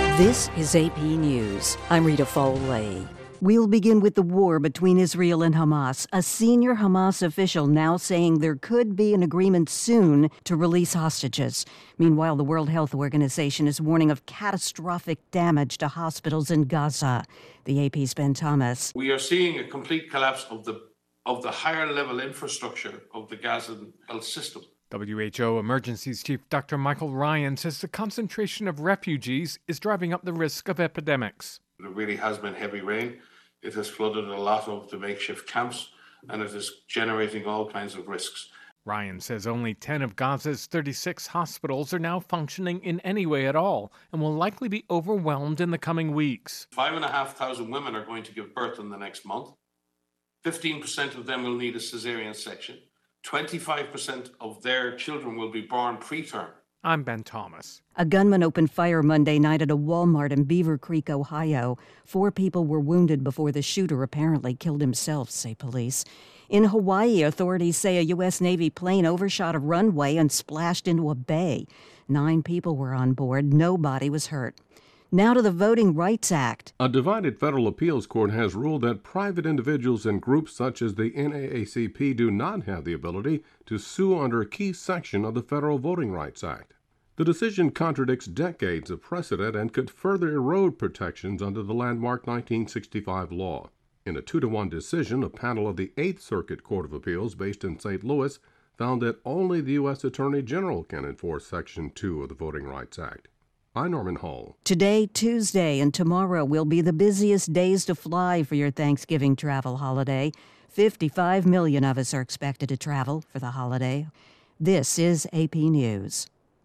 This is AP News. I'm Rita Foley. We'll begin with the war between Israel and Hamas. A senior Hamas official now saying there could be an agreement soon to release hostages. Meanwhile, the World Health Organization is warning of catastrophic damage to hospitals in Gaza. The AP's Ben Thomas. We are seeing a complete collapse of the higher level infrastructure of the Gazan health system. WHO Emergencies Chief Dr. Michael Ryan says the concentration of refugees is driving up the risk of epidemics. There really has been heavy rain. It has flooded a lot of the makeshift camps, and it is generating all kinds of risks. Ryan says only 10 of Gaza's 36 hospitals are now functioning in any way at all and will likely be overwhelmed in the coming weeks. 5,500 women are going to give birth in the next month. 15% of them will need a cesarean section. 25% of their children will be born preterm. I'm Ben Thomas. A gunman opened fire Monday night at a Walmart in Beaver Creek, Ohio. 4 people were wounded before the shooter apparently killed himself, say police. In Hawaii, authorities say a U.S. Navy plane overshot a runway and splashed into a bay. 9 people were on board. Nobody was hurt. Now to the Voting Rights Act. A divided federal appeals court has ruled that private individuals and groups such as the NAACP do not have the ability to sue under a key section of the Federal Voting Rights Act. The decision contradicts decades of precedent and could further erode protections under the landmark 1965 law. In a 2-1 decision, a panel of the 8th Circuit Court of Appeals based in St. Louis found that only the U.S. Attorney General can enforce Section 2 of the Voting Rights Act. I'm Norman Hall. Today, Tuesday, and tomorrow will be the busiest days to fly for your Thanksgiving travel holiday. 55 million of us are expected to travel for the holiday. This is AP News.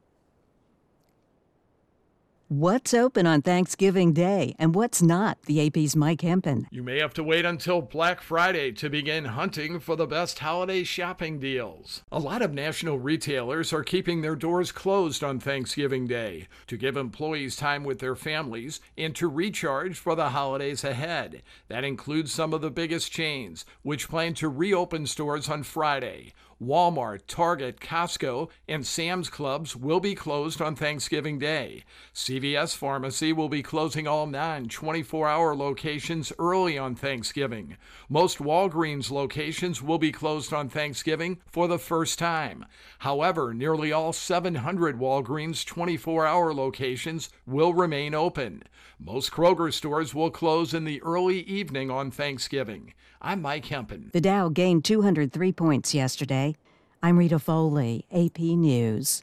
What's open on Thanksgiving Day and what's not? The AP's Mike Hempen. You may have to wait until Black Friday to begin hunting for the best holiday shopping deals. A lot of national retailers are keeping their doors closed on Thanksgiving Day to give employees time with their families and to recharge for the holidays ahead. That includes some of the biggest chains, which plan to reopen stores on Friday. Walmart, Target, Costco, and Sam's Clubs will be closed on Thanksgiving Day. CVS Pharmacy will be closing all 9 24-hour locations early on Thanksgiving. Most Walgreens locations will be closed on Thanksgiving for the first time. However, nearly all 700 Walgreens 24-hour locations will remain open. Most Kroger stores will close in the early evening on Thanksgiving. I'm Mike Hempen. The Dow gained 203 points yesterday. I'm Rita Foley, AP News.